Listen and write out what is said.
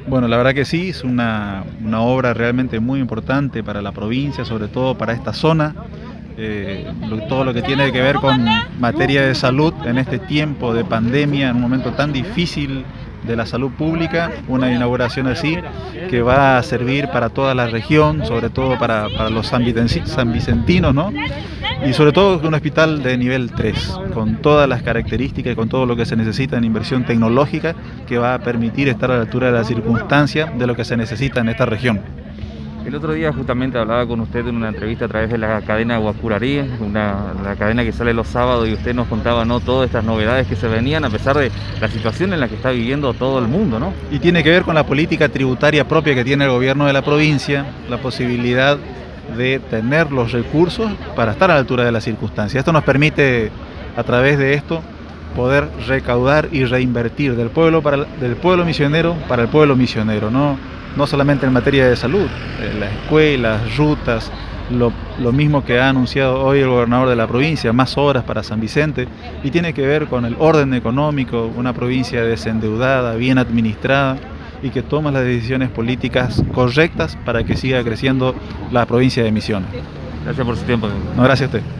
Bueno, la verdad que sí, es una obra realmente muy importante para la provincia, sobre todo para esta zona. Todo lo que tiene que ver con materia de salud en este tiempo de pandemia, en un momento tan difícil de la salud pública, una inauguración así que va a servir para toda la región, sobre todo para los sanvicentinos, ¿no? Y sobre todo un hospital de nivel 3 con todas las características y con todo lo que se necesita en inversión tecnológica, que va a permitir estar a la altura de la circunstancia de lo que se necesita en esta región. El otro día justamente hablaba con usted en una entrevista a través de la cadena Guacurarí, la cadena que sale los sábados, y usted nos contaba, ¿no?, todas estas novedades que se venían a pesar de la situación en la que está viviendo todo el mundo, ¿no? Y tiene que ver con la política tributaria propia que tiene el gobierno de la provincia, la posibilidad de tener los recursos para estar a la altura de la circunstancia. Esto nos permite, a través de esto, poder recaudar y reinvertir del pueblo misionero para el pueblo misionero, no solamente en materia de salud, las escuelas, rutas, lo mismo que ha anunciado hoy el gobernador de la provincia, más obras para San Vicente, y tiene que ver con el orden económico, una provincia desendeudada, bien administrada, y que toma las decisiones políticas correctas para que siga creciendo la provincia de Misiones. Gracias por su tiempo. No, gracias a usted.